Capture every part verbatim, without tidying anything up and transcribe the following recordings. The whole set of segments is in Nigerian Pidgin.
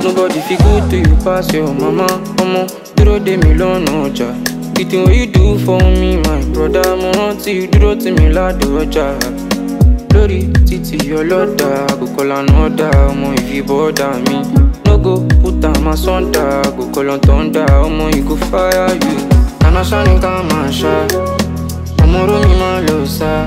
Nobody feel good to you pass your mama. Mama, dúró dè mí lọ́nà ọjà. The thing what you do for me, my brother, mo rántí you dúró tì mí ládùn ọjà. Lórí títí ọlọ́dà, go call another, ọmọ if you bother me. No go put am asunder, go call on thunder, ọmọ you go fire you. Kàná ṣáni ká máa ṣá, ọmọ oró mi máa lọ sá.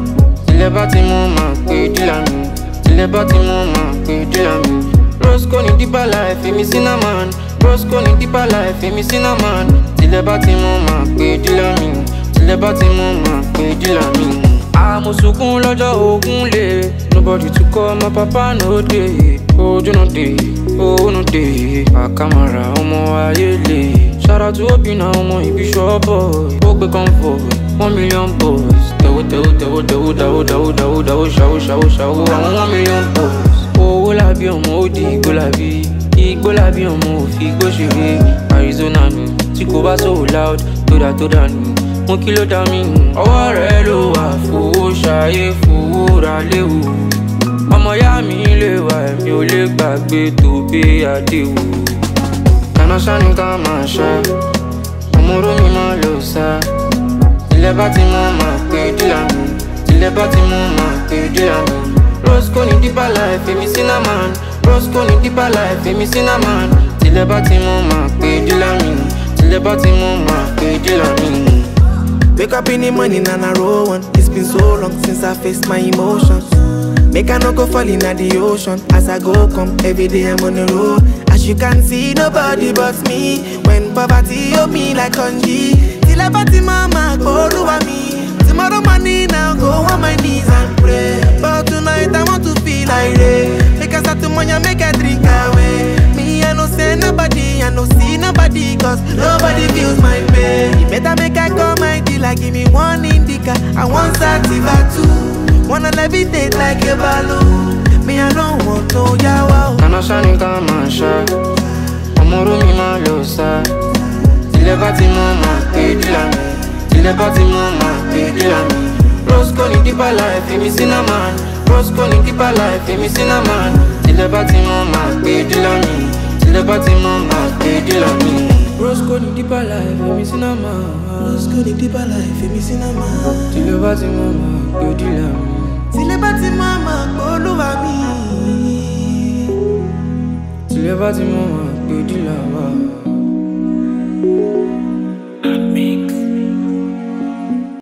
Tilẹ̀ bá ti mú máa pé dílà mi, tilẹ̀ bá ti mú máa pé dílà mi. Roscoe ní deeper life, èmi cinnamon. Roscoe ní deeper life, èmi cinnamon. Tilẹ̀ bá ti mú máa pé dílà mi, tilẹ̀ bá ti mú máa pé dílà mi. Mo sunkún lọ́jọ́ ogun lè. Nobody to call my papa no dey. Ojú no dey, owó no dey. Àkàmàrà ọmọ ayé lè. Shout out to Obinna ọmọ ibi ṣọ́bọ̀. Ó gbé comfort, one million boys. Tẹ̀wó tẹ̀wó tẹ̀wó tẹ̀wó dáwó dáwó dáwó dáwó ṣàwó ṣàwó ṣàwó. Àwọn one million boys. Owó làbí ọmọ ó di igbó làbí. Igbó làbí ọmọ òfi igbó ṣeré. Arizona nù tí kò bá so loud tó dà tó dànù. Mo kí ló dá mi ọwọ́ rẹ̀ ló wà fowó ṣayé fowó ra léwu. Ọmọ yá mi lè wà ẹ̀mí ò lè gbàgbé tó bí àdéhùn. Kàná ṣáni ká máa ṣá, ọmọ oró mi máa lọ sá. Tilẹ̀ bá ti mú máa pé dílà mi, tilẹ̀ bá ti mú máa pé dílà mi. Roscoe ní deeper life, èmi cinnamon. Roscoe ní deeper life, èmi cinnamon. Tilẹ̀ bá ti mú máa pé dílà mi, tilẹ̀ bá ti mú máa pé dílà mi. Wake up in the morning and I roll one. It's been so long since I faced my emotions. Make I not go fall in the ocean. As I go come, every day I'm on the road. As you can see, nobody but me. When poverty hold me like congee. Till I party mama, go over me. Tomorrow morning I'll go on my knees and pray. But tonight I want to feel like rain. Make I start to money, make I drink away. Me I no say nobody, I no see nobody. Cause nobody feels my pain. You better make I call my dealer, give me one indica. I want sativa too. Wanna levitate like a balloon. Me I don't want no yawa. Kàná ṣáni ká máa ṣá, ọmọ oró mi máa lọ sá. Tilẹ̀ bá ti mú máa pé dílà mi, tilẹ̀ bá ti mú máa pé dílà mi. Roscoe ní deeper life, èmi cinnamon. Roscoe ní deeper life, èmi cinnamon. Tilẹ̀ bá ti mú máa pé dílà mi, tilẹ̀ bá ti mú máa pé dílà mi. Roscoe ní deeper life, èmi cinnamon. Roscoe ní deeper life, èmi cinnamon. Tilẹ̀ bá ti mú máa pé dílà mi. Tilẹ̀ bá ti mú máa pé olúwa mi. Tilẹ̀ bá ti mú máa pé dílà wa.